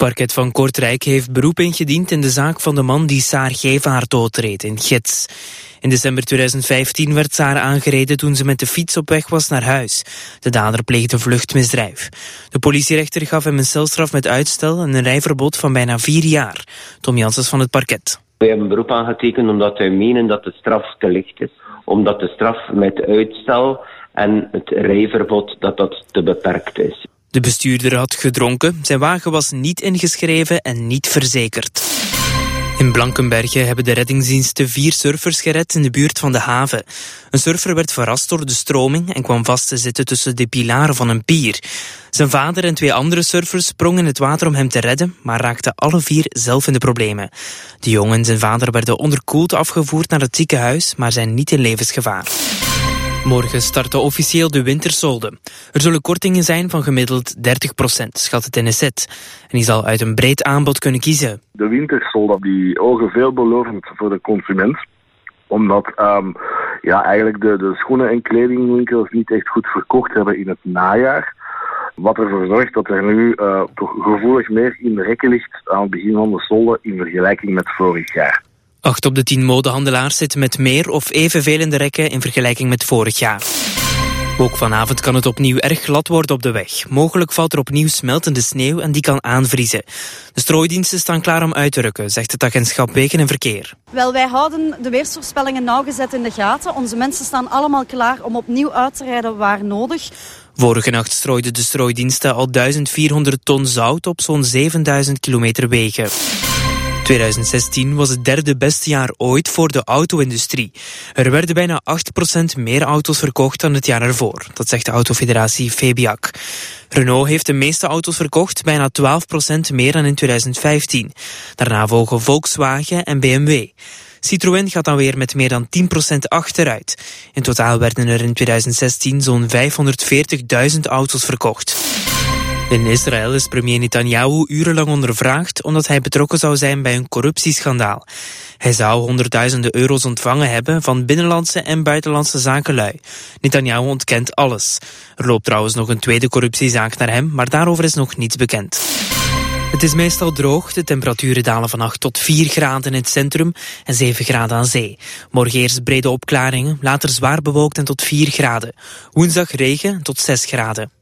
Parket van Kortrijk heeft beroep ingediend in de zaak van de man die Saar Gevaert doodreed in Gits. In december 2015 werd Saar aangereden toen ze met de fiets op weg was naar huis. De dader pleegde vluchtmisdrijf. De politierechter gaf hem een celstraf met uitstel en een rijverbod van bijna 4 jaar. Tom Janssens van het Parket. We hebben beroep aangetekend omdat wij menen dat de straf te licht is. Omdat de straf met uitstel en het rijverbod dat te beperkt is. De bestuurder had gedronken, zijn wagen was niet ingeschreven en niet verzekerd. In Blankenberge hebben de reddingsdiensten 4 surfers gered in de buurt van de haven. Een surfer werd verrast door de stroming en kwam vast te zitten tussen de pilaren van een pier. Zijn vader en 2 andere surfers sprongen in het water om hem te redden, maar raakten alle 4 zelf in de problemen. De jongen en zijn vader werden onderkoeld afgevoerd naar het ziekenhuis, maar zijn niet in levensgevaar. Morgen starten officieel de wintersolden. Er zullen kortingen zijn van gemiddeld 30%, schat het NSZ. En die zal uit een breed aanbod kunnen kiezen. De wintersolden die ogen veelbelovend voor de consument. Omdat eigenlijk de schoenen- en kledingwinkels niet echt goed verkocht hebben in het najaar. Wat ervoor zorgt dat er nu toch gevoelig meer in de rekken ligt aan het begin van de solden in vergelijking met vorig jaar. 8 op de 10 modehandelaars zitten met meer of evenveel in de rekken in vergelijking met vorig jaar. Ook vanavond kan het opnieuw erg glad worden op de weg. Mogelijk valt er opnieuw smeltende sneeuw en die kan aanvriezen. De strooidiensten staan klaar om uit te rukken, zegt het agentschap Wegen en Verkeer. Wel, wij houden de weersvoorspellingen nauwgezet in de gaten. Onze mensen staan allemaal klaar om opnieuw uit te rijden waar nodig. Vorige nacht strooiden de strooidiensten al 1400 ton zout op zo'n 7000 kilometer wegen. 2016 was het 3e beste jaar ooit voor de auto-industrie. Er werden bijna 8% meer auto's verkocht dan het jaar ervoor. Dat zegt de autofederatie Febiac. Renault heeft de meeste auto's verkocht, bijna 12% meer dan in 2015. Daarna volgen Volkswagen en BMW. Citroën gaat dan weer met meer dan 10% achteruit. In totaal werden er in 2016 zo'n 540.000 auto's verkocht. In Israël is premier Netanyahu urenlang ondervraagd omdat hij betrokken zou zijn bij een corruptieschandaal. Hij zou honderdduizenden euro's ontvangen hebben van binnenlandse en buitenlandse zakenlui. Netanyahu ontkent alles. Er loopt trouwens nog een tweede corruptiezaak naar hem, maar daarover is nog niets bekend. Het is meestal droog, de temperaturen dalen van 8 tot 4 graden in het centrum en 7 graden aan zee. Morgen eerst brede opklaringen, later zwaar bewolkt en tot 4 graden. Woensdag regen tot 6 graden.